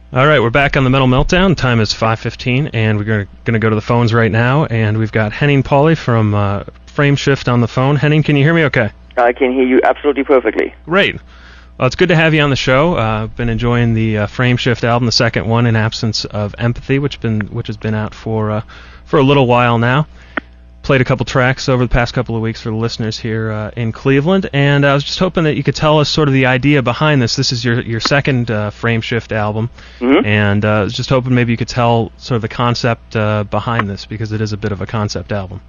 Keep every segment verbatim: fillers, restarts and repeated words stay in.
All right, we're back on the Metal Meltdown. Time is five fifteen, and we're going to go to the phones right now. And we've got Henning Pauly from uh, Frameshift on the phone. Henning, can you hear me okay? I can hear you absolutely perfectly. Great. Well, it's good to have you on the show. I've uh, been enjoying the uh, Frameshift album, the second one, In Absence of Empathy, which been which has been out for uh, for a little while now. Played a couple tracks over the past couple of weeks for the listeners here uh, in Cleveland, and I was just hoping that you could tell us sort of the idea behind this. This is your your second uh, Frameshift album, mm-hmm. and uh, I was just hoping maybe you could tell sort of the concept uh, behind this, because it is a bit of a concept album.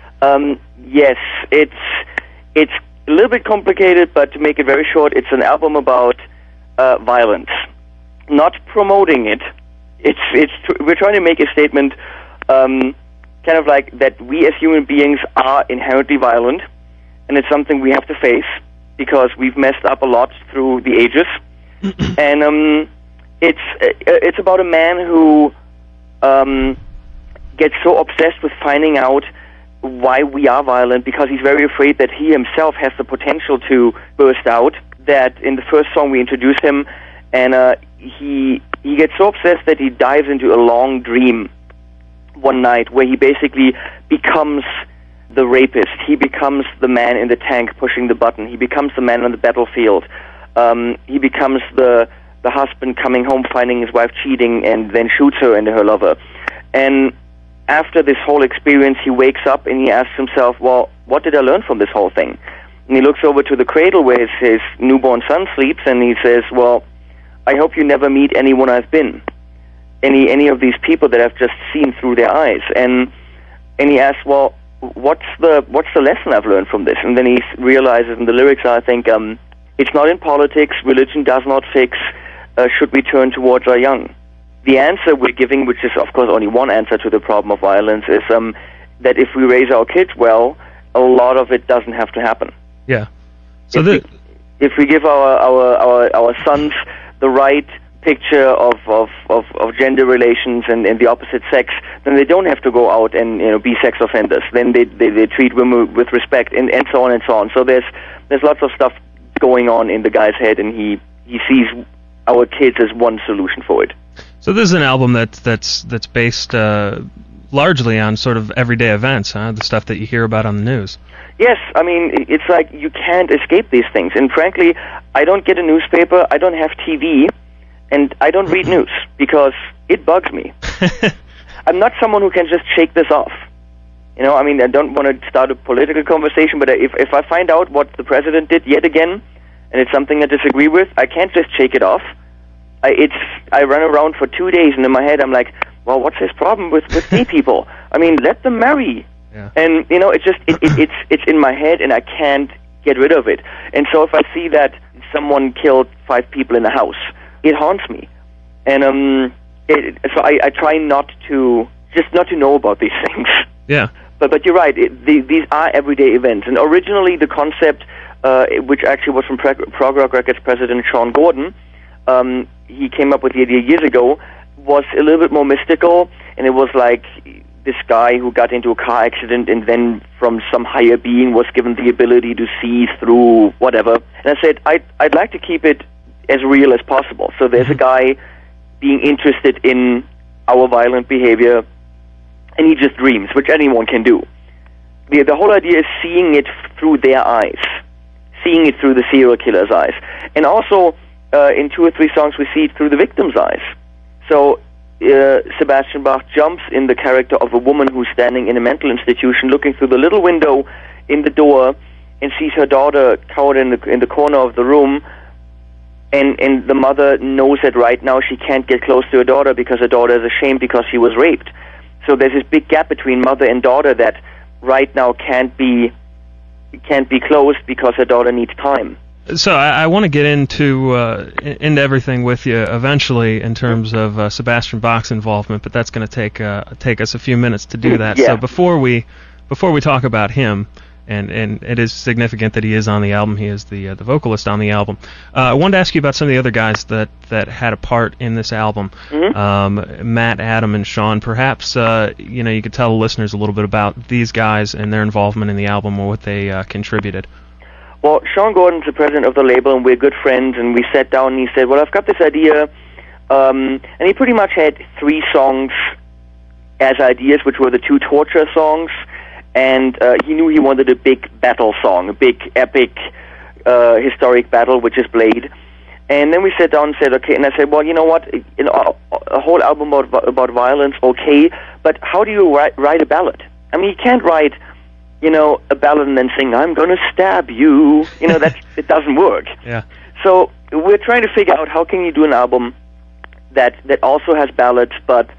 Um, yes, it's it's a little bit complicated, but to make it very short, it's an album about uh, violence, not promoting it. It's it's we're trying to make a statement. Um, kind of like that we as human beings are inherently violent, and it's something we have to face because we've messed up a lot through the ages. and um, it's it's about a man who um, gets so obsessed with finding out why we are violent, because he's very afraid that he himself has the potential to burst out, that in the first song we introduce him, and uh, he he gets so obsessed that he dives into a long dream one night where he basically becomes the rapist. He becomes the man in the tank pushing the button. He becomes the man on the battlefield. Um, he becomes the the husband coming home, finding his wife cheating, and then shoots her and her lover. And after this whole experience, he wakes up and he asks himself, well, what did I learn from this whole thing? And he looks over to the cradle where his, his newborn son sleeps, and he says, well, I hope you never meet anyone I've been. Any any of these people that I've just seen through their eyes. And and he asks, well, what's the what's the lesson I've learned from this? And then he realizes, and the lyrics are, I think, um, it's not in politics, religion does not fix, uh, should we turn towards our young? The answer we're giving, which is, of course, only one answer to the problem of violence, is um, that if we raise our kids well, a lot of it doesn't have to happen. Yeah. So if, the... we, if we give our, our, our, our sons the right picture of, of, of, of gender relations and, and the opposite sex, then they don't have to go out and you know be sex offenders. Then they, they, they treat women with respect, and, and so on and so on. So there's there's lots of stuff going on in the guy's head, and he, he sees our kids as one solution for it. So this is an album that's that's that's based uh, largely on sort of everyday events, huh? The stuff that you hear about on the news. Yes, I mean, it's like you can't escape these things. And frankly, I don't get a newspaper, I don't have T V, and I don't read news because it bugs me. I'm not someone who can just shake this off. You know, I mean, I don't want to start a political conversation, but if if I find out what the president did yet again, and it's something I disagree with, I can't just shake it off. I, it's I run around for two days, and in my head I'm like, well, what's his problem with, with gay people? I mean, let them marry. Yeah. And, you know, it's just, it, it, it's it's in my head, and I can't get rid of it. And so if I see that someone killed five people in a house, it haunts me. And um, it, so I, I try not to, just not to know about these things. Yeah. But but you're right, it, the, these are everyday events. And originally the concept, uh, which actually was from Prog, Prog Rock Records president Sean Gordon, um, he came up with the idea years ago, was a little bit more mystical, and it was like this guy who got into a car accident and then from some higher being was given the ability to see through whatever. And I said, I'd, I'd like to keep it as real as possible. So there's a guy being interested in our violent behavior, and he just dreams, which anyone can do. The, the whole idea is seeing it through their eyes, seeing it through the serial killer's eyes. And also, uh, in two or three songs, we see it through the victim's eyes. So uh, Sebastian Bach jumps in the character of a woman who's standing in a mental institution, looking through the little window in the door, and sees her daughter cowered in the, in the corner of the room, and, and the mother knows that right now she can't get close to her daughter because her daughter is ashamed because she was raped. So there's this big gap between mother and daughter that right now can't be can't be closed because her daughter needs time. So I, I want to get into uh, into everything with you eventually in terms of uh, Sebastian Bach's involvement, but that's going to take uh, take us a few minutes to do that. Yeah. So before we before we talk about him, and, and it is significant that he is on the album. He is the uh, the vocalist on the album. Uh, I wanted to ask you about some of the other guys that, that had a part in this album. Mm-hmm. Um, Matt, Adam, and Sean. Perhaps uh, you know you could tell the listeners a little bit about these guys and their involvement in the album or what they uh, contributed. Well, Sean Gordon's the president of the label, and we're good friends, and we sat down and he said, well, I've got this idea Um, and he pretty much had three songs as ideas, which were the two torture songs, and uh, he knew he wanted a big battle song, a big epic uh, historic battle, which is Blade. And then we sat down and said, okay, and I said, well, you know what, you know, a, a whole album about about violence, okay, but how do you write, write a ballad? I mean, you can't write, you know, a ballad and then sing, I'm going to stab you. You know, that it doesn't work. Yeah. So we're trying to figure out how can you do an album that, that also has ballads, but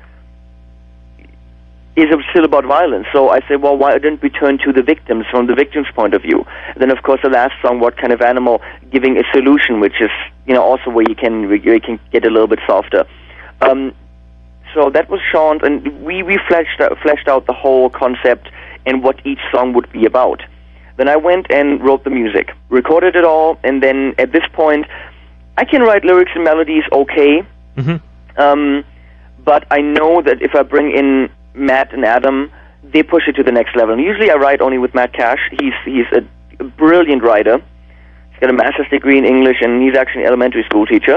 is still about violence. So I said, well, why didn't we turn to the victims from the victim's point of view? And then, of course, the last song, What Kind of Animal, giving a solution, which is, you know, also where you can where you can get a little bit softer. Um, so that was Sean's, and we, we fleshed, out, fleshed out the whole concept and what each song would be about. Then I went and wrote the music, recorded it all, and then at this point, I can write lyrics and melodies okay, mm-hmm. um, but I know that if I bring in Matt and Adam, they push it to the next level. And usually I write only with Matt Cash. He's he's a, a brilliant writer. He's got a master's degree in English, and he's actually an elementary school teacher.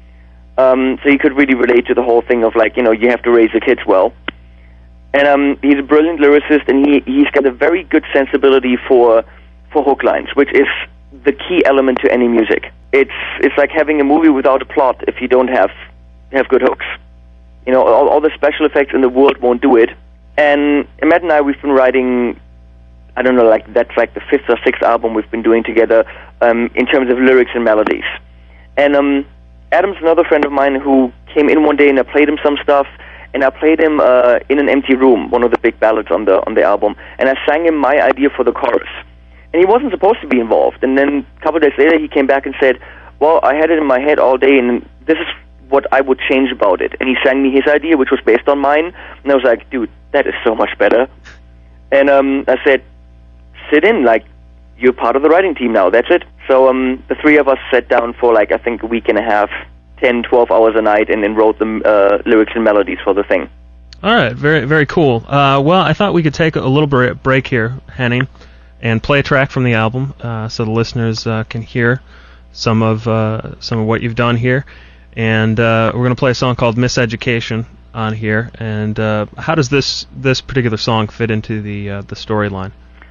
Um, so he could really relate to the whole thing of, like, you know, you have to raise the kids well. And um, he's a brilliant lyricist, and he, he's got a very good sensibility for for hook lines, which is the key element to any music. It's it's like having a movie without a plot if you don't have have good hooks. You know, all, all the special effects in the world won't do it. And Matt and I, we've been writing, I don't know, like that's like the fifth or sixth album we've been doing together um, in terms of lyrics and melodies. And um, Adam's another friend of mine who came in one day, and I played him some stuff, and I played him uh, In an Empty Room, one of the big ballads on the on the album, and I sang him my idea for the chorus. And he wasn't supposed to be involved. And then a couple of days later, he came back and said, well, I had it in my head all day, and this is what I would change about it. And he sang me his idea, which was based on mine, and I was like, dude, that is so much better. And um, I said, sit in, like, you're part of the writing team now, that's it. So um, the three of us sat down for, like, I think a week and a half, ten, twelve hours a night, and then wrote the uh, lyrics and melodies for the thing. All right, very very cool. Uh, well, I thought we could take a little break here, Henning, and play a track from the album uh, so the listeners uh, can hear some of uh, some of what you've done here. And uh, we're going to play a song called Miseducation on here. And uh, how does this this particular song fit into the uh, the storyline?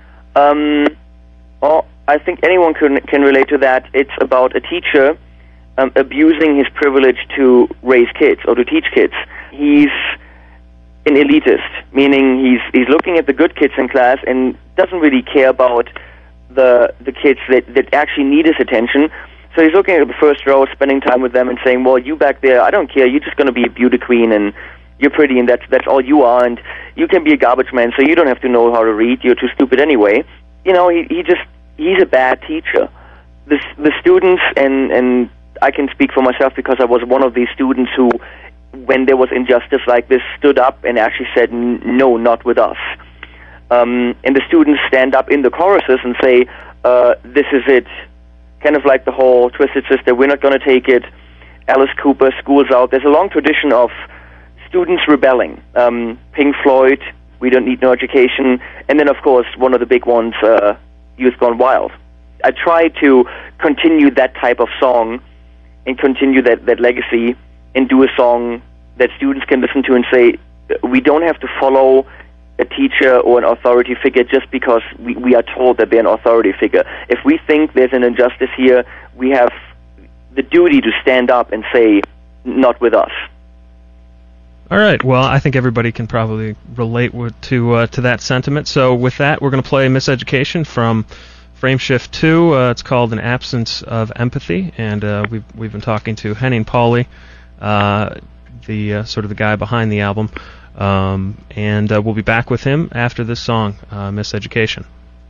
Um, well, I think anyone can can relate to that. It's about a teacher um, abusing his privilege to raise kids or to teach kids. He's an elitist, meaning he's he's looking at the good kids in class and doesn't really care about the the kids that, that actually need his attention. So he's looking at the first row, spending time with them, and saying, well, you back there, I don't care, you're just going to be a beauty queen, and you're pretty, and that's that's all you are, and you can be a garbage man, so you don't have to know how to read, you're too stupid anyway. You know, he, he just, he's a bad teacher. The, the students, and, and I can speak for myself because I was one of these students who, when there was injustice like this, stood up and actually said, no, not with us. Um, and the students stand up in the choruses and say, uh, this is it. Kind of like the whole Twisted Sister, we're not going to take it. Alice Cooper, School's Out. There's a long tradition of students rebelling. Um, Pink Floyd, We Don't Need No Education. And then, of course, one of the big ones, uh, Youth Gone Wild. I try to continue that type of song and continue that, that legacy and do a song that students can listen to and say, we don't have to follow a teacher or an authority figure just because we, we are told that they're an authority figure. If we think there's an injustice here, we have the duty to stand up and say, not with us. All right. Well, I think everybody can probably relate with, to uh, to that sentiment. So with that, we're going to play Miseducation from Frameshift two. Uh, it's called An Absence of Empathy, and uh, we've, we've been talking to Henning Pauly, uh, the uh, sort of the guy behind the album. Um, and uh, we'll be back with him after this song, uh, Miseducation.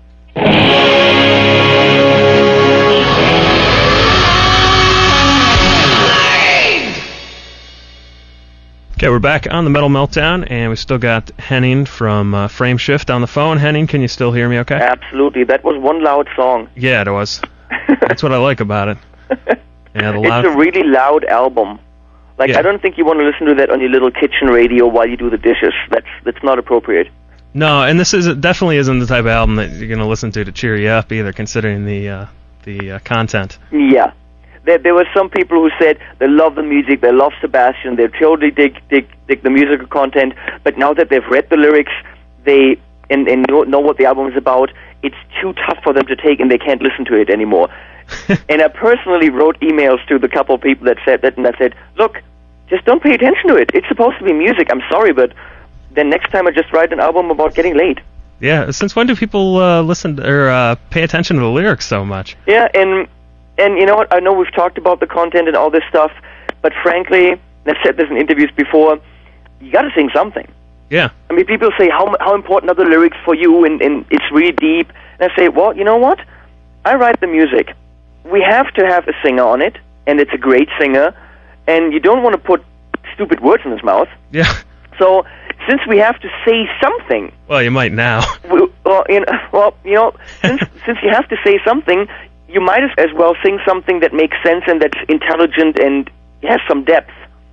Okay, we're back on the Metal Meltdown, and we still got Henning from uh, Frameshift on the phone. Henning, can you still hear me okay? Absolutely. That was one loud song. Yeah, it was. That's what I like about it. Yeah, the loud... It's a really loud album. Like, yeah. I don't think you want to listen to that on your little kitchen radio while you do the dishes. That's that's not appropriate. No, and this is definitely isn't the type of album that you're going to listen to to cheer you up either, considering the uh, the uh, content. Yeah. there, there were some people who said they love the music, they love Sebastian, they totally dig, dig, dig the musical content, but now that they've read the lyrics, they and, and know, know what the album is about, it's too tough for them to take, and they can't listen to it anymore. And I personally wrote emails to the couple of people that said that, and I said, look, just don't pay attention to it. It's supposed to be music. I'm sorry, but then next time I just write an album about getting laid. Yeah, since when do people uh, listen to, or uh, pay attention to the lyrics so much? Yeah, and and you know what? I know we've talked about the content and all this stuff, but frankly, I've said this in interviews before, you got to sing something. Yeah. I mean, people say, how how important are the lyrics for you, and, and it's really deep. And I say, well, you know what? I write the music. We have to have a singer on it, and it's a great singer, and you don't want to put stupid words in his mouth. Yeah. So, since we have to say something... Well, you might now. we, well, you know, well, you know, since since you have to say something, you might as well sing something that makes sense and that's intelligent and has some depth.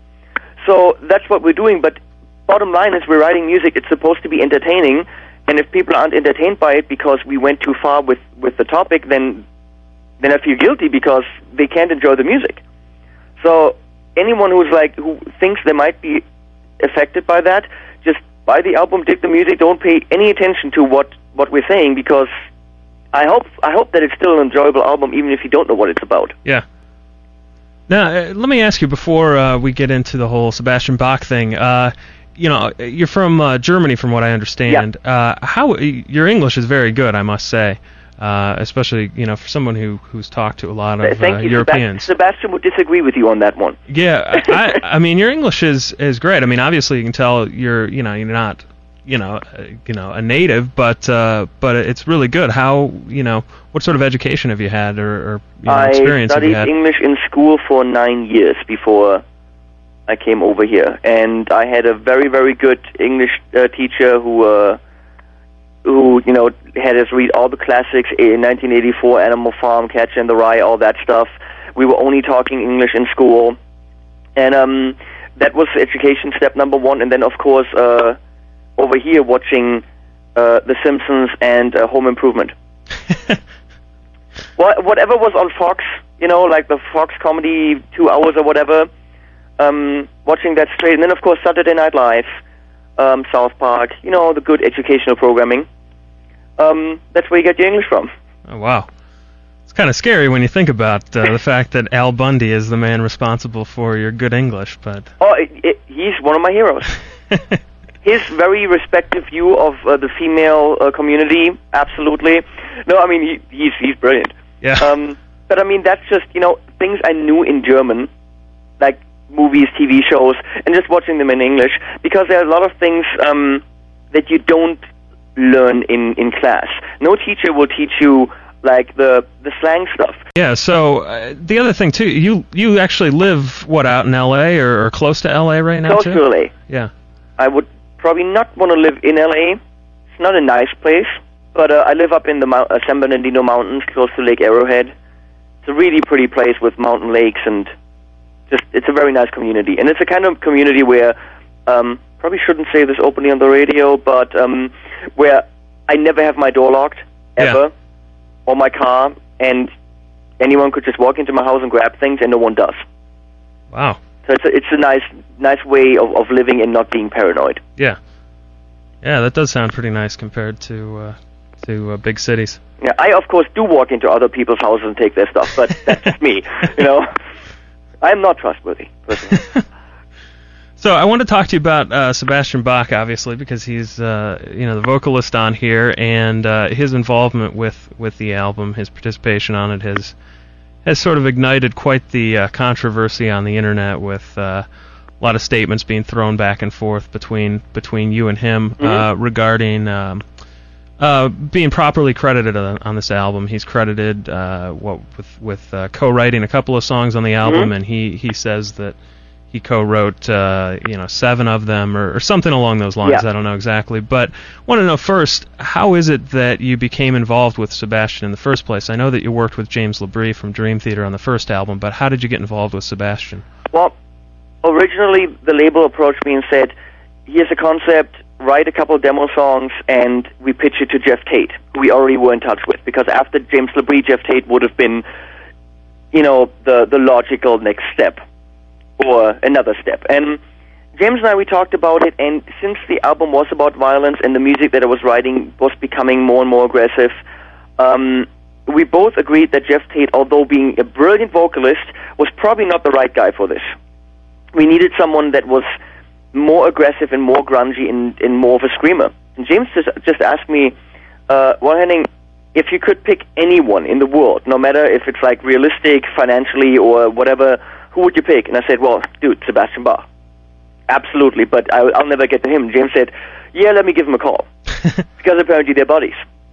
So that's what we're doing, but bottom line is we're writing music. It's supposed to be entertaining, and if people aren't entertained by it because we went too far with, with the topic, then then I feel guilty because they can't enjoy the music. So anyone who's like who thinks they might be affected by that, just buy the album, dig the music, don't pay any attention to what, what we're saying, because I hope I hope that it's still an enjoyable album even if you don't know what it's about. Yeah. Now, uh, let me ask you before uh, we get into the whole Sebastian Bach thing. Uh, you know, you're from uh, Germany, from what I understand. Yeah. Uh, how your English is very good, I must say, uh, especially you know for someone who who's talked to a lot of Thank uh, you, Europeans. Sebastian, Sebastian would disagree with you on that one. Yeah, I, I mean your English is, is great. I mean, obviously you can tell you're you know you're not you know uh, you know a native, but uh, but it's really good. How you know what sort of education have you had, or, or you know, experience have you had? I studied English in school for nine years before I came over here, and I had a very very good English uh, teacher who. Uh, who, you know, had us read all the classics in nineteen eighty-four, Animal Farm, Catcher in the Rye, all that stuff. We were only talking English in school. And um, that was education step number one. And then, of course, uh, over here watching uh, The Simpsons and uh, Home Improvement. Well, whatever was on Fox, you know, like the Fox comedy, two hours or whatever, um, watching that straight. And then, of course, Saturday Night Live. Um, South Park, you know, the good educational programming. Um, that's where you get your English from. Oh, wow. It's kind of scary when you think about uh, the fact that Al Bundy is the man responsible for your good English, but... Oh, it, it, he's one of my heroes. His very respective view of uh, the female uh, community, absolutely. No, I mean, he, he's he's brilliant. Yeah. Um, but, I mean, that's just, you know, things I knew in German, like movies, T V shows, and just watching them in English, because there are a lot of things um, that you don't learn in, in class. No teacher will teach you, like, the the slang stuff. Yeah, so uh, the other thing, too, you you actually live, what, out in L A or, or close to L A right now, Close too? to L A. Yeah. I would probably not want to live in L A. It's not a nice place, but uh, I live up in the Mount, uh, San Bernardino Mountains, close to Lake Arrowhead. It's a really pretty place with mountain lakes, and just it's a very nice community. And it's a kind of community where, um, probably shouldn't say this openly on the radio, but um, where I never have my door locked, ever, Yeah. or my car, and anyone could just walk into my house and grab things, and no one does. Wow. So it's a, it's a nice nice way of, of living and not being paranoid. Yeah. Yeah, that does sound pretty nice compared to uh, to uh, big cities. Yeah, I, of course, do walk into other people's houses and take their stuff, but that's just me, you know. I'm not trustworthy, personally. So I want to talk to you about uh, Sebastian Bach, obviously, because he's uh, you know the vocalist on here, and uh, his involvement with, with the album, his participation on it has has sort of ignited quite the uh, controversy on the internet, with uh, a lot of statements being thrown back and forth between between you and him Mm-hmm. uh, regarding um, uh, being properly credited on, on this album. He's credited uh, what with with uh, co-writing a couple of songs on the album, Mm-hmm. and he, he says that he co-wrote, uh, you know, seven of them, or, or something along those lines. Yeah. I don't know exactly, but want to know first, how is it that you became involved with Sebastian in the first place? I know that you worked with James LaBrie from Dream Theater on the first album, but how did you get involved with Sebastian? Well, originally the label approached me and said, here's a concept, write a couple of demo songs, and we pitch it to Jeff Tate, who we already were in touch with, because after James LaBrie, Jeff Tate would have been you know, the the logical next step or another step. And James and I, we talked about it, and since the album was about violence and the music that I was writing was becoming more and more aggressive, um, we both agreed that Geoff Tate, although being a brilliant vocalist, was probably not the right guy for this. We needed someone that was more aggressive and more grungy and, and more of a screamer. And James just, just asked me, uh, well, Henning, if you could pick anyone in the world, no matter if it's like realistic, financially, or whatever, who would you pick? And I said, well, dude, Sebastian Bach. Absolutely, but I, I'll never get to him. James said, yeah, let me give him a call, because apparently they're buddies.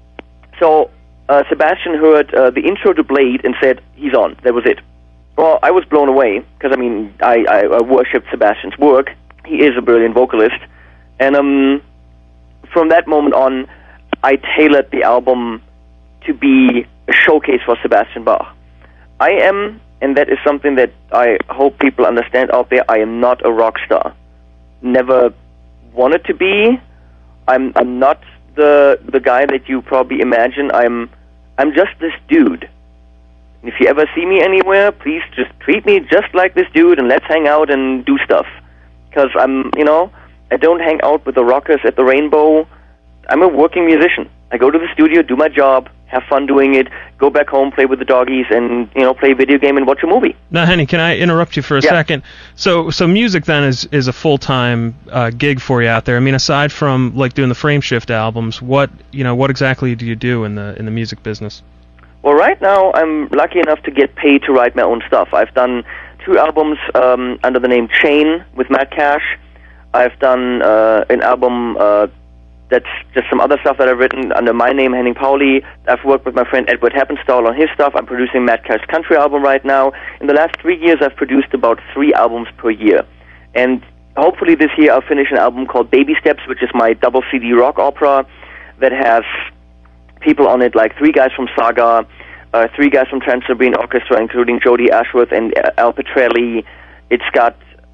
So uh, Sebastian heard uh, the intro to Blade and said, he's on. That was it. Well, I was blown away, because, I mean, I, I, I worshipped Sebastian's work. He is a brilliant vocalist. And um, from that moment on, I tailored the album to be a showcase for Sebastian Bach. I am, and that is something that I hope people understand out there, I am not a rock star. Never wanted to be. I'm I'm not the the guy that you probably imagine. I'm I'm just this dude. And if you ever see me anywhere, please just treat me just like this dude and let's hang out and do stuff. Because I'm, you know, I don't hang out with the rockers at the Rainbow. I'm a working musician. I go to the studio, do my job, have fun doing it, go back home, play with the doggies, and, you know, play a video game and watch a movie. Now, Henny, can I interrupt you for a yeah. second? So, so music then is is a full time uh, gig for you out there. I mean, aside from like doing the Frameshift albums, what you know, what exactly do you do in the in the music business? Well, right now I'm lucky enough to get paid to write my own stuff. I've done two albums um, under the name Chain with Matt Cash. I've done uh, an album. Uh, That's just some other stuff that I've written under my name, Henning Pauli. I've worked with my friend Edward Heppenstall on his stuff. I'm producing Matt Cash's country album right now. In the last three years, I've produced about three albums per year. And hopefully this year I'll finish an album called Baby Steps, which is my double C D rock opera that has people on it like three guys from Saga, uh, three guys from Trans-Siberian Orchestra, including Jody Ashworth and uh, Al Petrelli. It's got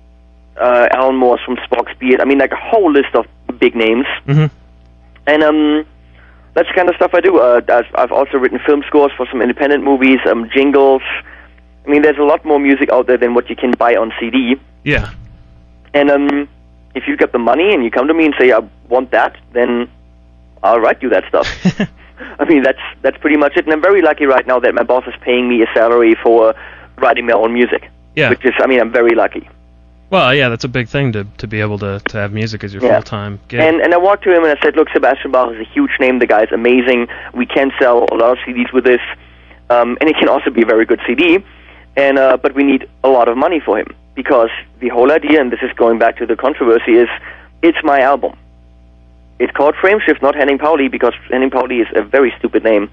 uh, Alan Morse from Spock's Beard. I mean, like a whole list of big names. Mm-hmm. And um, that's the kind of stuff I do. Uh, I've, I've also written film scores for some independent movies, um, jingles. I mean, there's a lot more music out there than what you can buy on C D. Yeah. And um, if you get the money and you come to me and say, I want that, then I'll write you that stuff. I mean, that's that's pretty much it. And I'm very lucky right now that my boss is paying me a salary for writing my own music. Yeah. Which is, I mean, I'm very lucky. Well, yeah, that's a big thing to to be able to, to have music as your yeah. full-time gig. And and I walked to him and I said, look, Sebastian Bach is a huge name. The guy's amazing. We can sell a lot of C Ds with this. Um, and it can also be a very good C D. And uh, but we need a lot of money for him. Because the whole idea, and this is going back to the controversy, is it's my album. It's called Frameshift, not Henning Pauli, because Henning Pauli is a very stupid name.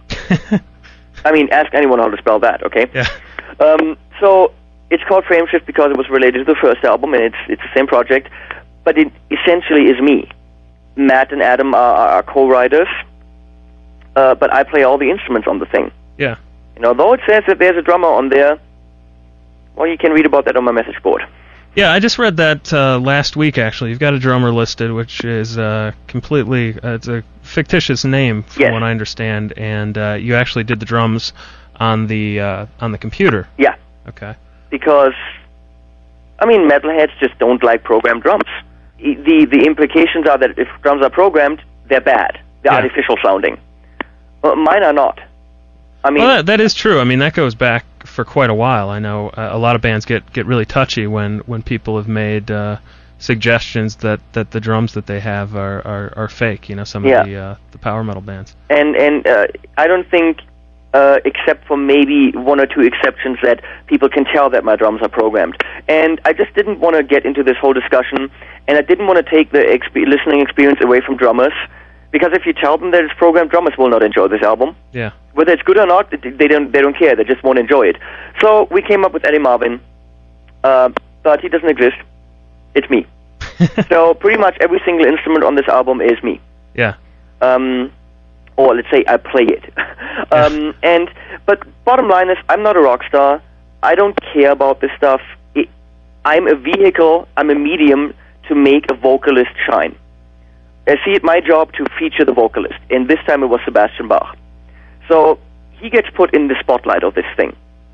I mean, ask anyone how to spell that, okay? Yeah. Um, so... It's called Frameshift because it was related to the first album, and it's it's the same project, but it essentially is me. Matt and Adam are, are co-writers, uh, but I play all the instruments on the thing. Yeah. You know, though it says that there's a drummer on there, well, you can read about that on my message board. Yeah, I just read that uh, last week, actually. You've got a drummer listed, which is uh, completely, uh, it's a fictitious name, from yes. what I understand, and uh, you actually did the drums on the uh, on the computer. Yeah. Okay. Because, I mean, metalheads just don't like programmed drums. The the implications are that if drums are programmed, they're bad. They're yeah. artificial sounding. Uh, mine are not. I mean, well, that, that is true. I mean, that goes back for quite a while. I know uh, a lot of bands get, get really touchy when, when people have made uh, suggestions that, that the drums that they have are, are, are fake. You know, some yeah. of the uh, the power metal bands. And and uh, I don't think. Uh, except for maybe one or two exceptions that people can tell that my drums are programmed. And I just didn't want to get into this whole discussion, and I didn't want to take the exp- listening experience away from drummers, because if you tell them that it's programmed, drummers will not enjoy this album. Yeah. Whether it's good or not, they don't they don't care. They just won't enjoy it. So we came up with Eddie Marvin, uh, but he doesn't exist. It's me. So pretty much every single instrument on this album is me. Yeah. Um... Or let's say I play it. um, and but bottom line is, I'm not a rock star. I don't care about this stuff. It, I'm a vehicle. I'm a medium to make a vocalist shine. I see it my job to feature the vocalist, and this time it was Sebastian Bach. So he gets put in the spotlight of this thing.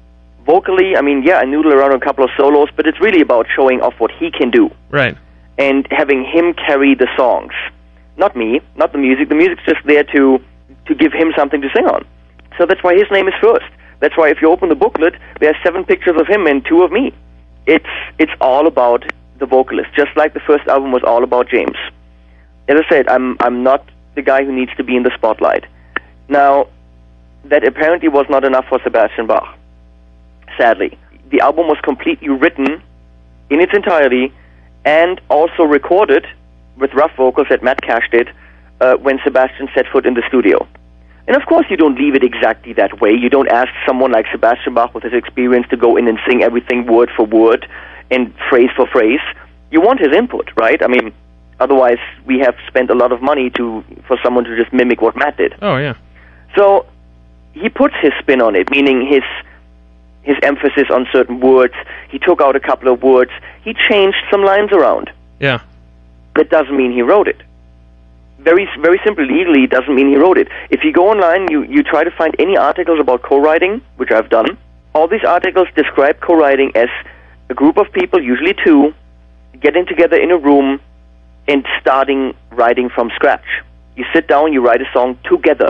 vocally, I mean, yeah, I noodle around on a couple of solos, but it's really about showing off what he can do. Right. And having him carry the songs. Not me, not the music. The music's just there to to give him something to sing on. So that's why his name is first. That's why if you open the booklet, there are seven pictures of him and two of me. It's it's all about the vocalist, just like the first album was all about James. As I said, I'm I'm not the guy who needs to be in the spotlight. Now, that apparently was not enough for Sebastian Bach. Sadly, the album was completely written in its entirety and also recorded with rough vocals that Matt Cash did uh, when Sebastian set foot in the studio. And of course you don't leave it exactly that way. You don't ask someone like Sebastian Bach with his experience to go in and sing everything word for word and phrase for phrase. You want his input, right? I mean, otherwise we have spent a lot of money to for someone to just mimic what Matt did. Oh, yeah. So he puts his spin on it, meaning his his emphasis on certain words. He took out a couple of words. He changed some lines around. Yeah. That doesn't mean he wrote it. Very very simply, legally, it doesn't mean he wrote it. If you go online, you, you try to find any articles about co-writing, which I've done, all these articles describe co-writing as a group of people, usually two, getting together in a room and starting writing from scratch. You sit down, you write a song together.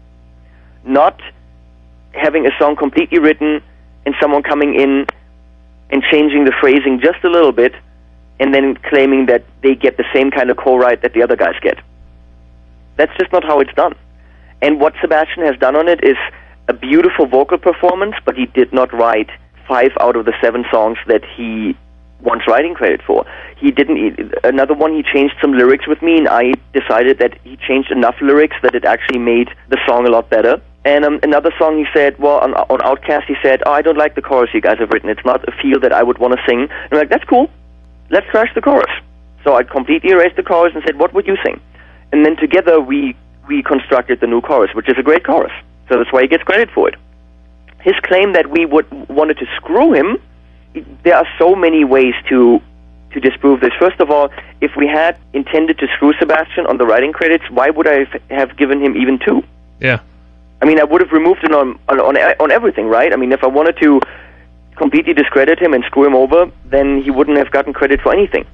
Not having a song completely written and someone coming in and changing the phrasing just a little bit and then claiming that they get the same kind of co-write that the other guys get. That's just not how it's done. And what Sebastian has done on it is a beautiful vocal performance, but he did not write five out of the seven songs that he wants writing credit for. He didn't. Another one, he changed some lyrics with me, and I decided that he changed enough lyrics that it actually made the song a lot better. And um, another song, he said, well, on, on Outcast, he said, oh, I don't like the chorus you guys have written. It's not a feel that I would want to sing. And I'm like, that's cool. Let's trash the chorus. So I completely erased the chorus and said, what would you sing? And then together we we constructed the new chorus, which is a great chorus. So that's why he gets credit for it. His claim that we would wanted to screw him, there are so many ways to to disprove this. First of all, if we had intended to screw Sebastian on the writing credits, why would I have given him even two? Yeah. I mean, I would have removed it on on on, on everything, right? I mean, if I wanted to completely discredit him and screw him over, then he wouldn't have gotten credit for anything.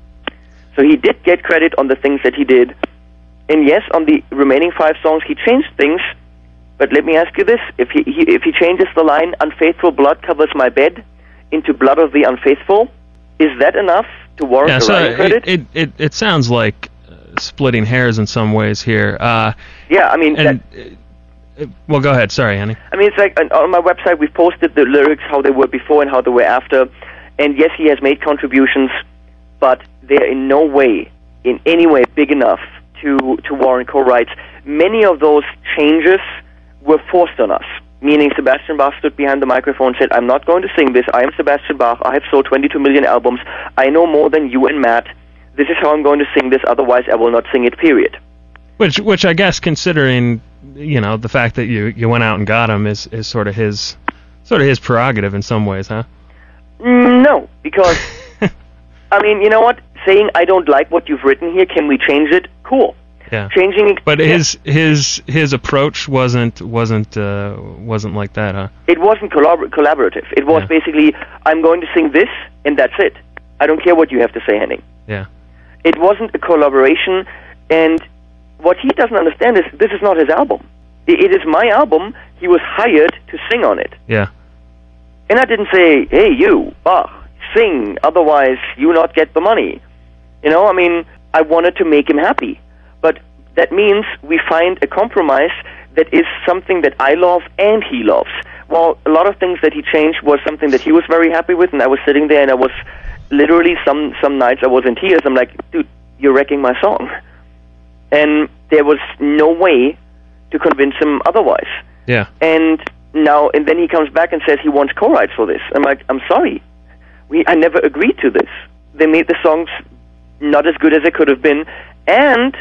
So he did get credit on the things that he did. And yes, on the remaining five songs, he changed things. But let me ask you this: if he, he if he changes the line "Unfaithful blood covers my bed" into "Blood of the unfaithful," is that enough to warrant yeah, the so writing credit? It, it it it sounds like uh, splitting hairs in some ways here. Uh, yeah, I mean. And, that, uh, well, go ahead. Sorry, Henning. I mean, it's like on my website we've posted the lyrics how they were before and how they were after. And yes, he has made contributions, but they're in no way, in any way, big enough to to warrant co-writes. Many of those changes were forced on us, meaning Sebastian Bach stood behind the microphone and said, I'm not going to sing this. I am Sebastian Bach. I have sold twenty-two million albums. I know more than you and Matt. This is how I'm going to sing this. Otherwise, I will not sing it, period. Which, which I guess, considering, you know, the fact that you, you went out and got him is, is sort of his sort of his prerogative in some ways, huh? Mm, no, because, I mean, you know what? Saying, I don't like what you've written here, can we change it? Cool. Yeah. Changing it. But yeah. his his his approach wasn't wasn't uh, wasn't like that, huh? It wasn't collabor- collaborative. It was Yeah. basically, I'm going to sing this, and that's it. I don't care what you have to say, Henning. Yeah. It wasn't a collaboration, and what he doesn't understand is this is not his album. It, it is my album. He was hired to sing on it. Yeah. And I didn't say, hey, you, Bach, sing, otherwise you not get the money. You know, I mean, I wanted to make him happy. But that means we find a compromise that is something that I love and he loves. Well, a lot of things that he changed was something that he was very happy with, and I was sitting there and I was literally, some, some nights I was in tears. I'm like, dude, you're wrecking my song. And there was no way to convince him otherwise. Yeah. And now, and then he comes back and says he wants co-writes for this. I'm like, I'm sorry. We, I never agreed to this. They made the songs not as good as they could have been, and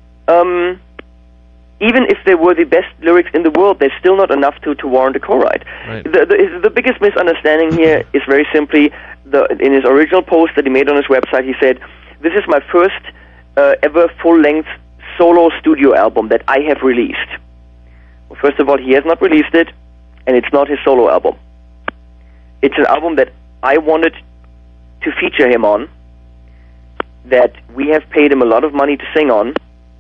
um, even if they were the best lyrics in the world, they're still not enough to, to warrant a co-write. Right. The, the, the biggest misunderstanding here is very simply, the, in his original post that he made on his website, he said, this is my first uh, ever full-length solo studio album that I have released. Well, first of all, he has not released it, and it's not his solo album. It's an album that I wanted to feature him on, that we have paid him a lot of money to sing on.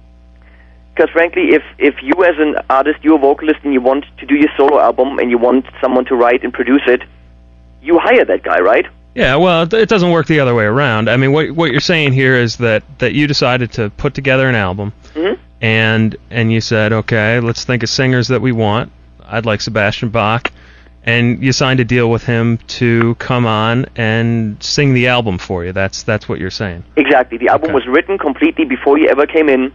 Because frankly, if, if you as an artist, you're a vocalist and you want to do your solo album and you want someone to write and produce it, you hire that guy, right? Yeah, well, it, it doesn't work the other way around. I mean, what what you're saying here is that, that you decided to put together an album, mm-hmm. and and you said, okay, let's think of singers that we want. I'd like Sebastian Bach, and you signed a deal with him to come on and sing the album for you. That's that's what you're saying. Exactly. The album Okay. was written completely before you ever came in,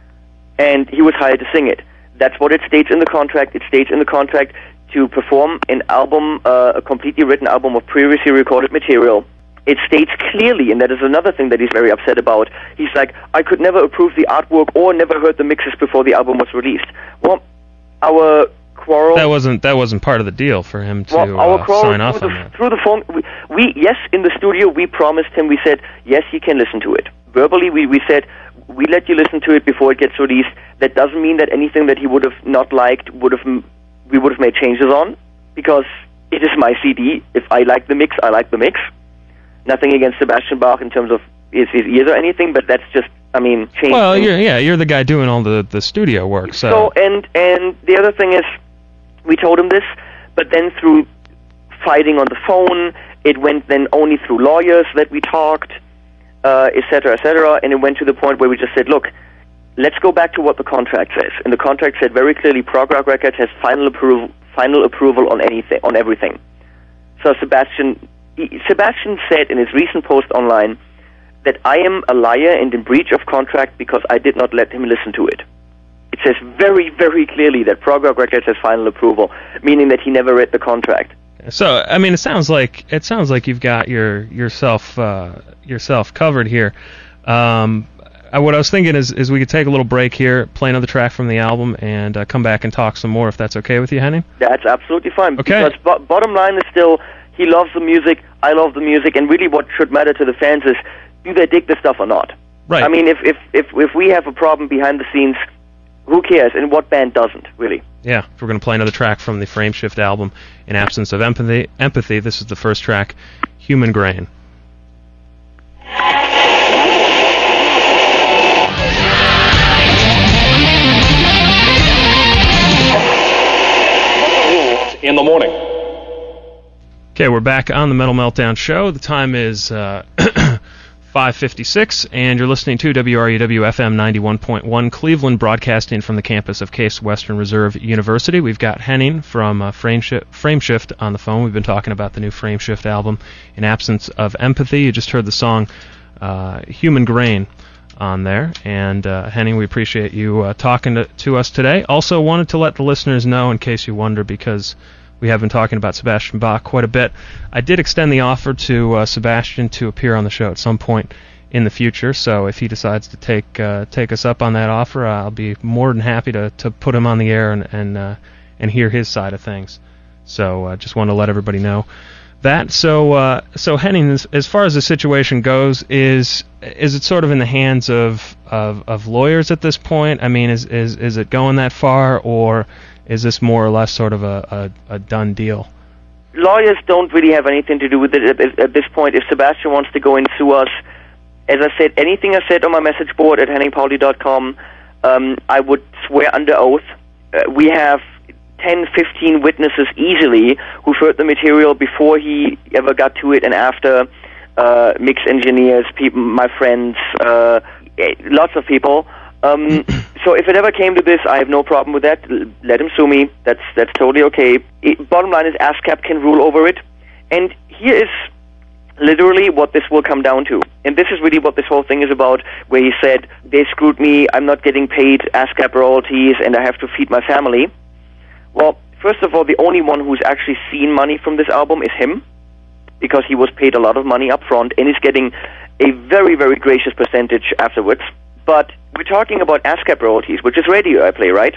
and he was hired to sing it. That's what it states in the contract. It states in the contract to perform an album, uh, a completely written album of previously recorded material. It states clearly, and that is another thing that he's very upset about. He's like, I could never approve the artwork or never heard the mixes before the album was released. Well, our quarrel... That wasn't that wasn't part of the deal for him to well, our uh, quarrel sign off through on the, that. Through the phone, we, we, yes, in the studio, we promised him, we said, yes, he can listen to it. Verbally, we, we said, we let you listen to it before it gets released. That doesn't mean that anything that he would have not liked would have we would have made changes on, because it is my C D. If I like the mix, I like the mix. Nothing against Sebastian Bach in terms of his, his ears or anything, but that's just, I mean, change. Well, you're, yeah, you're the guy doing all the, the studio work, so... So, and, and the other thing is, we told him this, but then through fighting on the phone, it went then only through lawyers that we talked, uh, et cetera, et cetera, and it went to the point where we just said, look, let's go back to what the contract says. And the contract said very clearly, Prog Rock Records has final approval, final approval on anything, on everything. So Sebastian, he, Sebastian said in his recent post online that I am a liar and in breach of contract because I did not let him listen to it. It says very, very clearly that Prog Rock Records has final approval, meaning that he never read the contract. So, I mean, it sounds like it sounds like you've got your yourself uh, yourself covered here. Um, I, what I was thinking is, is we could take a little break here, play another track from the album, and uh, come back and talk some more, if that's okay with you, Henning? That's absolutely fine. Okay. Because bo- bottom line is still, he loves the music, I love the music, and really what should matter to the fans is, do they dig the stuff or not? Right. I mean, if if if, if we have a problem behind the scenes, who cares? And what band doesn't, really? Yeah, if we're going to play another track from the Frameshift album, In Absence of Empathy, Empathy, this is the first track, Human Grain. In the morning. Okay, we're back on the Metal Meltdown show. The time is uh, five fifty-six, and you're listening to W R U W F M ninety-one point one, Cleveland, broadcasting from the campus of Case Western Reserve University. We've got Henning from uh, Frameshift, Frameshift on the phone. We've been talking about the new Frameshift album, In Absence of Empathy. You just heard the song uh, Human Grain on there. And uh, Henning, we appreciate you uh, talking to, to us today. Also wanted to let the listeners know, in case you wonder, because we have been talking about Sebastian Bach quite a bit, I did extend the offer to uh, Sebastian to appear on the show at some point in the future. So if he decides to take uh, take us up on that offer, uh, I'll be more than happy to, to put him on the air and and, uh, and hear his side of things. So I uh, just want to let everybody know that. So uh, so Henning, as, as far as the situation goes, is is it sort of in the hands of, of, of lawyers at this point? I mean, is is is it going that far, or is this more or less sort of a, a, a done deal? Lawyers don't really have anything to do with it at, at this point. If Sebastian wants to go and sue us, as I said, anything I said on my message board at henning pauli dot com, um, I would swear under oath. Uh, we have ten, fifteen witnesses easily who've heard the material before he ever got to it and after, uh, mix engineers, people, my friends, uh, lots of people. Um, so if it ever came to this, I have no problem with that. L- let him sue me. That's that's totally okay. It, bottom line is ASCAP can rule over it. And here is literally what this will come down to. And this is really what this whole thing is about, where he said, they screwed me, I'm not getting paid ASCAP royalties, and I have to feed my family. Well, first of all, the only one who's actually seen money from this album is him, because he was paid a lot of money up front, and he's getting a very, very gracious percentage afterwards. But we're talking about ASCAP royalties, which is radio airplay, right?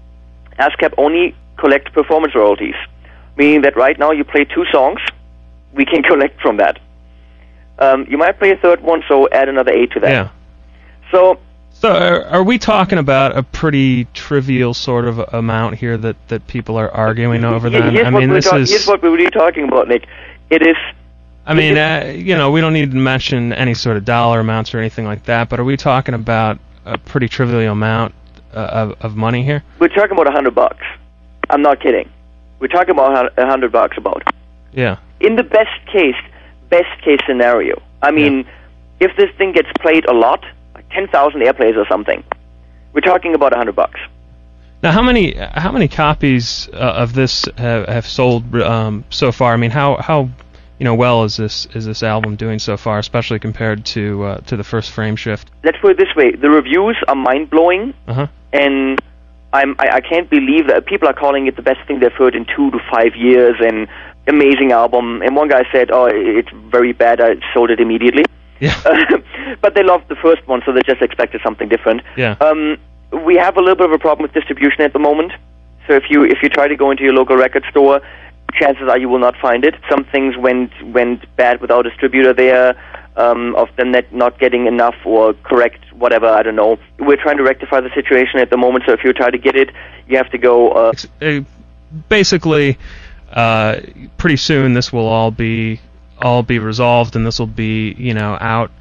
ASCAP only collect performance royalties, meaning that right now you play two songs, we can collect from that. Um, you might play a third one, so add another eight to that. Yeah. So, so are, are we talking about a pretty trivial sort of amount here that, that people are arguing over? Then here's I what mean, we're this ta- is here's what we're really talking about, Nick. It is. I mean, uh, you know, we don't need to mention any sort of dollar amounts or anything like that, but are we talking about a pretty trivial amount uh, of, of money here? We're talking about a hundred bucks. I'm not kidding. We're talking about a hundred bucks about. Yeah. In the best case, best case scenario. I mean, yeah. if this thing gets played a lot, like ten thousand airplays or something, we're talking about a hundred bucks. Now, how many how many copies uh, of this have, have sold um, so far? I mean, how how you know well is this is this album doing so far, especially compared to uh, to the first Frame Shift? Let's put it this way: the reviews are mind blowing, uh-huh. and I'm I, I can't believe that people are calling it the best thing they've heard in two to five years, and amazing album. And one guy said, "Oh, it's very bad. I sold it immediately." Yeah. But they loved the first one, so they just expected something different. Yeah. Um, we have a little bit of a problem with distribution at the moment. So if you if you try to go into your local record store, chances are you will not find it. Some things went went bad without a distributor there, um, of the net not getting enough or correct whatever, I don't know. We're trying to rectify the situation at the moment, so if you try to get it, you have to go... Uh, uh, basically, uh, pretty soon this will all be all be resolved, and this will be, you know, out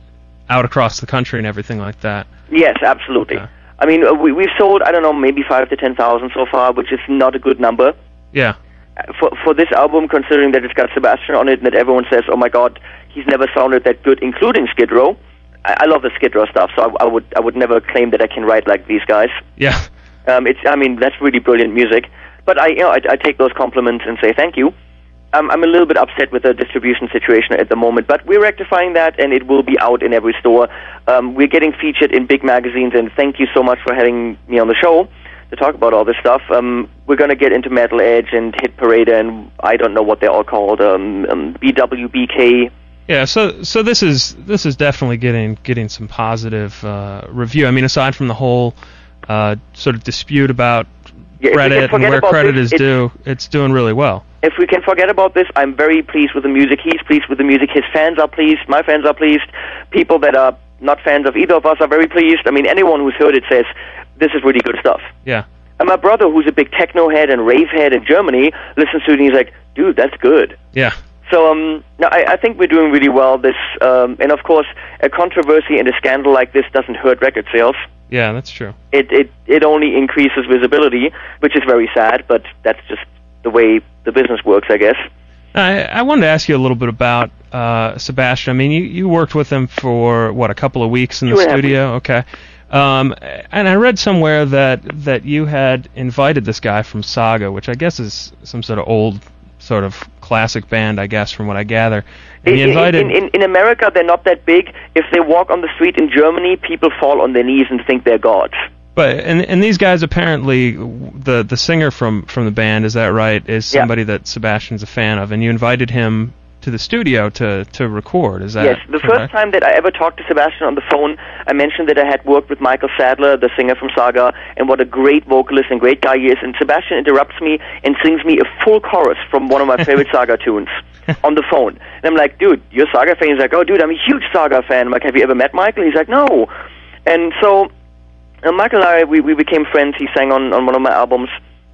out across the country and everything like that. Yes, absolutely. Okay. I mean, we, we've sold, I don't know, maybe five to ten thousand so far, which is not a good number. Yeah. For for this album, considering that it's got Sebastian on it, and that everyone says, "Oh my God, he's never sounded that good," including Skid Row. I, I love the Skid Row stuff, so I, I would I would never claim that I can write like these guys. Yeah. Um, it's I mean that's really brilliant music, but I you know I, I take those compliments and say thank you. Um, I'm a little bit upset with the distribution situation at the moment, but we're rectifying that, and it will be out in every store. Um, we're getting featured in big magazines, and thank you so much for having me on the show to talk about all this stuff. Um, we're going to get into Metal Edge and Hit Parade, and I don't know what they're all called, um, um, B W B K. Yeah, so so this is this is definitely getting getting some positive uh, review. I mean, aside from the whole uh, sort of dispute about yeah, credit and where credit this, is due, it's doing really well. If we can forget about this, I'm very pleased with the music. He's pleased with the music. His fans are pleased. My fans are pleased. People that are not fans of either of us are very pleased. I mean, anyone who's heard it says, this is really good stuff. Yeah. And my brother, who's a big techno head and rave head in Germany, listens to it and he's like, dude, that's good. Yeah. So um, no, I, I think we're doing really well. This, um, and of course, a controversy and a scandal like this doesn't hurt record sales. Yeah, that's true. It it it only increases visibility, which is very sad, but that's just the way the business works, I guess. I, I wanted to ask you a little bit about uh, Sebastian. I mean, you, you worked with him for, what, a couple of weeks in the studio? Okay. Um, and I read somewhere that, that you had invited this guy from Saga, which I guess is some sort of old, sort of classic band, I guess, from what I gather. And you invited... In, in, in America, they're not that big. If they walk on the street in Germany, people fall on their knees and think they're gods. But and and these guys apparently, the the singer from, from the band, is that right, is somebody yeah. that Sebastian's a fan of, and you invited him to the studio to, to record, is that Yes, the correct? first time that I ever talked to Sebastian on the phone, I mentioned that I had worked with Michael Sadler, the singer from Saga, and what a great vocalist and great guy he is, and Sebastian interrupts me and sings me a full chorus from one of my favorite Saga tunes on the phone. And I'm like, dude, you're a Saga fan? He's like, oh, dude, I'm a huge Saga fan. I'm like, have you ever met Michael? He's like, no. And so... And Michael and I, we, we became friends. He sang on, on one of my albums.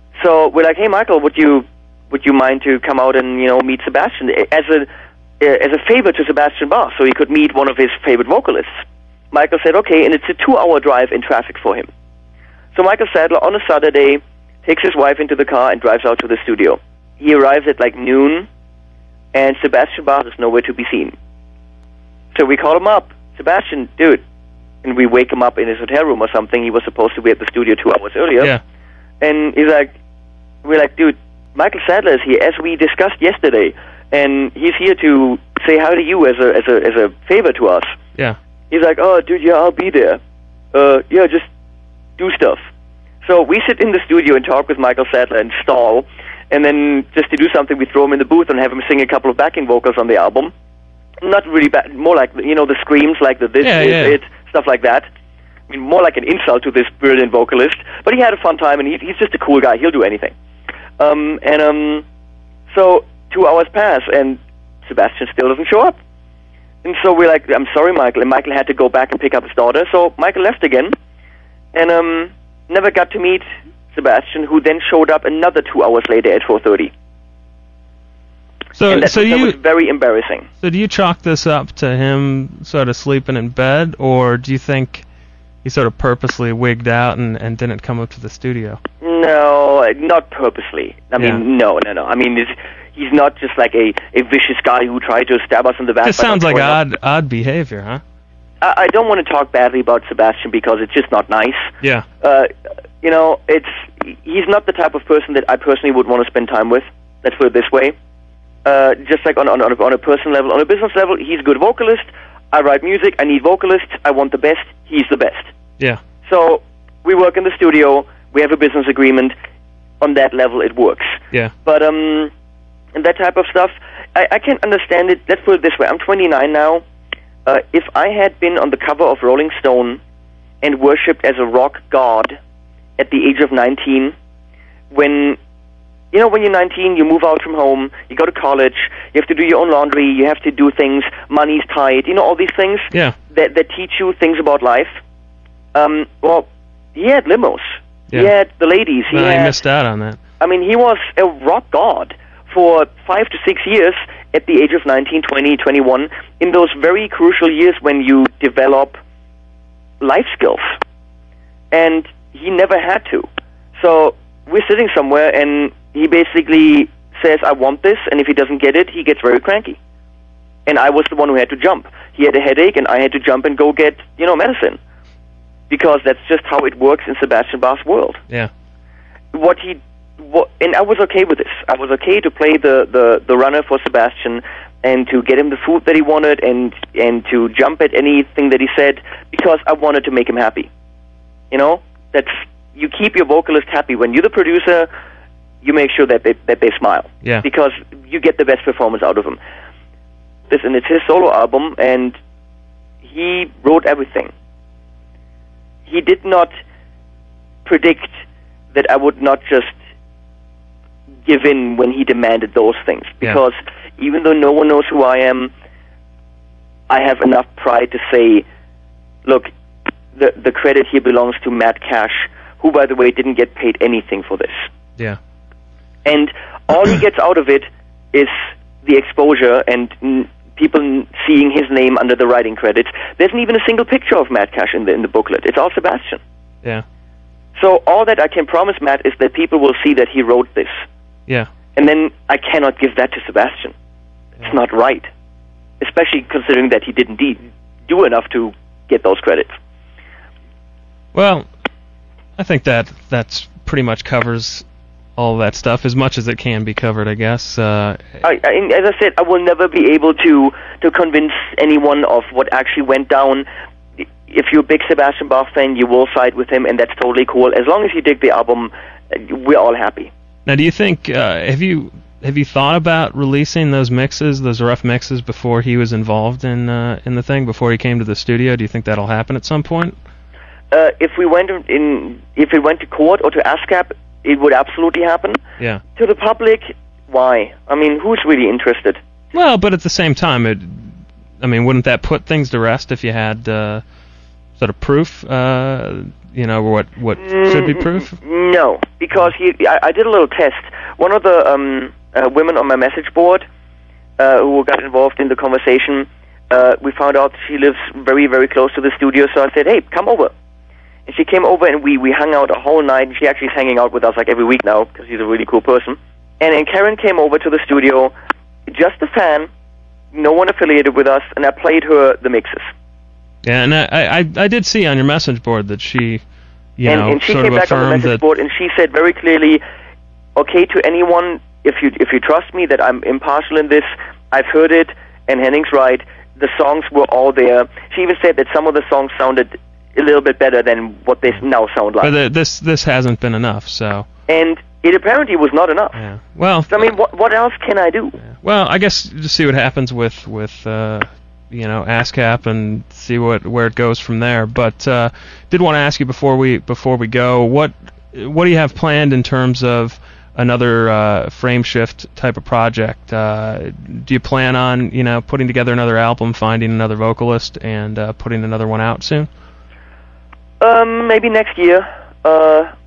So we're like, hey, Michael, would you would you mind to come out and, you know, meet Sebastian as a as a favor to Sebastian Bach, so he could meet one of his favorite vocalists? Michael said, okay, and it's a two-hour drive in traffic for him. So Michael Sadler, on a Saturday, takes his wife into the car and drives out to the studio. He arrives at like noon, and Sebastian Bach is nowhere to be seen. So we call him up. Sebastian, dude. And we wake him up in his hotel room or something. He was supposed to be at the studio two hours earlier. Yeah. And he's like, we're like, dude, Michael Sadler is here, as we discussed yesterday, and he's here to say hi to you as a as a as a favor to us. Yeah. He's like, oh, dude, yeah, I'll be there. Uh, yeah, just do stuff. So we sit in the studio and talk with Michael Sadler and stall, and then just to do something, we throw him in the booth and have him sing a couple of backing vocals on the album. Not really bad, more like, you know, the screams, like the this yeah, is yeah. it, stuff like that. I mean, more like an insult to this brilliant vocalist. But he had a fun time, and he, he's just a cool guy. He'll do anything. Um, and um, so two hours pass, and Sebastian still doesn't show up. And so we're like, I'm sorry, Michael. And Michael had to go back and pick up his daughter. So Michael left again, and um, never got to meet Sebastian, who then showed up another two hours later at four thirty. So, and that, so that you, was very embarrassing. So do you chalk this up to him sort of sleeping in bed, or do you think he sort of purposely wigged out and, and didn't come up to the studio? No, not purposely. I mean, Yeah. no, no, no. I mean, it's, he's not just like a, a vicious guy who tried to stab us in the back. Just by sounds not like showing odd up. odd behavior, huh? I, I don't want to talk badly about Sebastian because it's just not nice. Yeah. Uh, you know, it's he's not the type of person that I personally would want to spend time with. Let's put it this way. Uh, just like on on on a, on a personal level, on a business level, he's a good vocalist. I write music. I need vocalists. I want the best. He's the best. Yeah. So we work in the studio. We have a business agreement. On that level, it works. Yeah. But um, and that type of stuff, I, I can't understand it. Let's put it this way. I'm twenty-nine now. Uh, if I had been on the cover of Rolling Stone and worshipped as a rock god at the age of nineteen, when, you know, when you're nineteen, you move out from home, you go to college, you have to do your own laundry, you have to do things, money's tight, you know, all these things Yeah. that, that teach you things about life. Um, well, he had limos. Yeah. He had the ladies. He Well, had, I missed out on that. I mean, he was a rock god for five to six years at the age of nineteen, twenty, twenty-one, in those very crucial years when you develop life skills. And he never had to. So we're sitting somewhere, and he basically says, I want this, and if he doesn't get it, he gets very cranky. And I was the one who had to jump. He had a headache, and I had to jump and go get, you know, medicine. Because that's just how it works in Sebastian Bach's world. Yeah. What he, what, and I was okay with this. I was okay to play the, the, the runner for Sebastian and to get him the food that he wanted and and to jump at anything that he said because I wanted to make him happy. You know, that's you keep your vocalist happy when you're the producer. You make sure that they that they smile. Yeah. Because you get the best performance out of them. Listen, it's his solo album, and he wrote everything. He did not predict that I would not just give in when he demanded those things. Because yeah. even though no one knows who I am, I have enough pride to say, look, the the credit here belongs to Matt Cash, who, by the way, didn't get paid anything for this. Yeah. And all he gets out of it is the exposure and n- people n- seeing his name under the writing credits. There isn't even a single picture of Matt Cash in the in the booklet. It's all Sebastian. Yeah. So all that I can promise, Matt, is that people will see that he wrote this. Yeah. And then I cannot give that to Sebastian. Yeah. It's not right. Especially considering that he didn't de- do enough to get those credits. Well, I think that that's pretty much covers all that stuff as much as it can be covered, I guess. Uh, I, I, as I said, I will never be able to, to convince anyone of what actually went down. If you're a big Sebastian Bach fan, you will side with him, and that's totally cool. As long as you dig the album, we're all happy. Now, do you think, uh, have you have you thought about releasing those mixes, those rough mixes, before he was involved in uh, in the thing, before he came to the studio? Do you think that'll happen at some point? Uh, if we went in, if it went to court or to ASCAP, it would absolutely happen. Yeah. To the public, why? I mean, who's really interested? Well, but at the same time, it, I mean, wouldn't that put things to rest if you had uh, sort of proof? Uh, you know, what what mm, should be proof? No, because he, I, I did a little test. One of the um, uh, women on my message board uh, who got involved in the conversation, uh, we found out she lives very, very close to the studio. So I said, "Hey, come over." And she came over, and we, we hung out a whole night. And she actually is hanging out with us like every week now because she's a really cool person. And, and Karen came over to the studio, just a fan, no one affiliated with us, and I played her the mixes. Yeah, and I I, I did see on your message board that she, you and, know, and she sort came of back on the affirmed message that. board, and she said very clearly, "Okay, to anyone, if you if you trust me that I'm impartial in this, I've heard it, and Henning's right. The songs were all there." She even said that some of the songs sounded a little bit better than what they now sound like. But the, this this hasn't been enough, so. And it apparently was not enough. Yeah. Well. So, I mean, what what else can I do? Yeah. Well, I guess just see what happens with with uh, you know ASCAP and see what where it goes from there. But uh, did want to ask you before we before we go, what what do you have planned in terms of another uh, Frameshift type of project? Uh, do you plan on you know putting together another album, finding another vocalist, and uh, putting another one out soon? Um, maybe next year. Uh,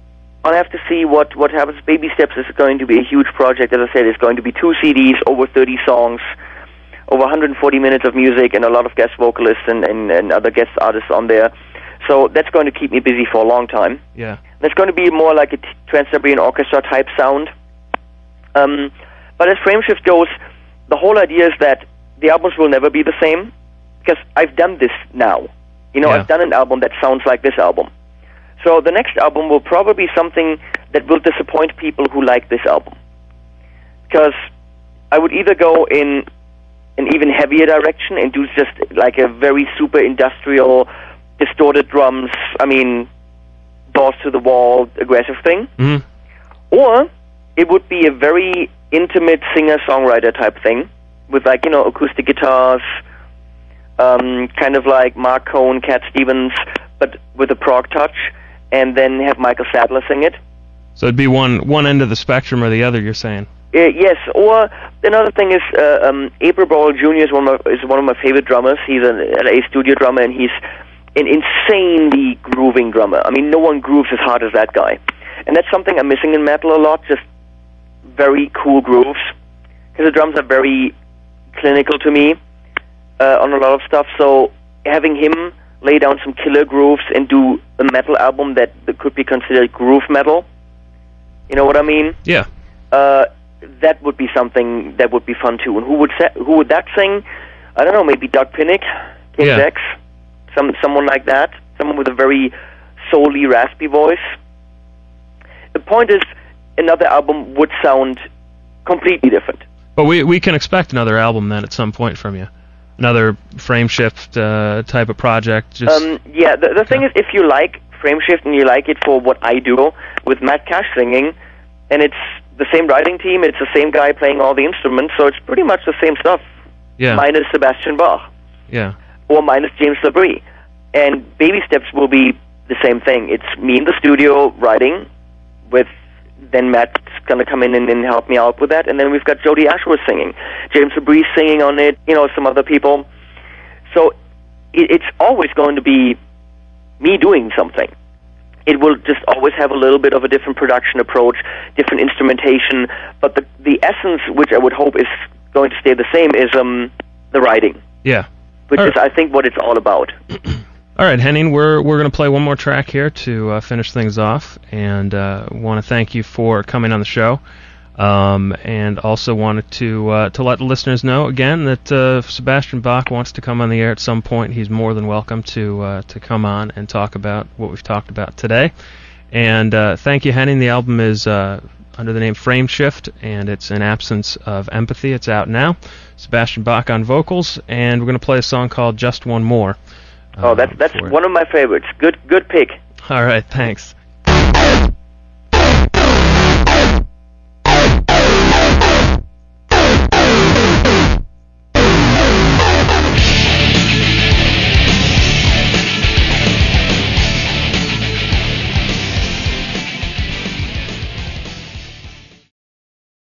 I'll have to see what, what happens. Baby Steps is going to be a huge project. As I said, it's going to be two C Ds, over thirty songs, over one hundred forty minutes of music, and a lot of guest vocalists and, and, and other guest artists on there. So that's going to keep me busy for a long time. Yeah. It's going to be more like a t- Trans-Siberian Orchestra type sound. Um, but as Frameshift goes, the whole idea is that the albums will never be the same, because I've done this now. You know, Yeah. I've done an album that sounds like this album. So the next album will probably be something that will disappoint people who like this album. Because I would either go in an even heavier direction and do just like a very super industrial, distorted drums, I mean, balls to the wall, aggressive thing. Mm-hmm. Or it would be a very intimate singer-songwriter type thing with, like, you know, acoustic guitars, um, kind of like Mark Cohn, Cat Stevens, but with a prog touch, and then have Michael Sadler sing it. So it'd be one one end of the spectrum or the other, you're saying? Uh, yes, or another thing is uh, um, April Ball Junior is one of my, is one of my favorite drummers. He's an L A studio drummer, and he's an insanely grooving drummer. I mean, no one grooves as hard as that guy. And that's something I'm missing in metal a lot, just very cool grooves. Because the drums are very clinical to me uh, on a lot of stuff. So having him lay down some killer grooves and do a metal album that, that could be considered groove metal, you know what I mean? Yeah. Uh, that would be something that would be fun too. And who would sa- who would that sing? I don't know, maybe Doug Pinnick, King Yeah. Dex, some someone like that, someone with a very soul-y, raspy voice. The point is, another album would sound completely different. But we we can expect another album then at some point from you. Another Frameshift uh, type of project. Just Um, yeah, the, the thing is, if you like Frameshift and you like it for what I do with Matt Cash singing, and it's the same writing team, it's the same guy playing all the instruments, so it's pretty much the same stuff, yeah, minus Sebastian Bach, yeah, or minus James LaBrie. And Baby Steps will be the same thing. It's me in the studio writing, with then Matt's going to come in and, and help me out with that, and then we've got Jody Ashworth singing, James LaBrie singing on it, you know, some other people. So it, it's always going to be me doing something. It will just always have a little bit of a different production approach, different instrumentation, but the the essence, which I would hope is going to stay the same, is um the writing, yeah. which All is, I think, what it's all about. All right, Henning, we're we're going to play one more track here to uh, finish things off, and uh, want to thank you for coming on the show, um, and also wanted to uh, to let the listeners know again that uh, if Sebastian Bach wants to come on the air at some point, he's more than welcome to uh, to come on and talk about what we've talked about today. And uh, thank you, Henning. The album is uh, under the name Frameshift, and it's In Absence of Empathy. It's out now. Sebastian Bach on vocals, and we're going to play a song called Just One More. Oh, that's that's for it. one of my favorites. Good good pick. All right, thanks.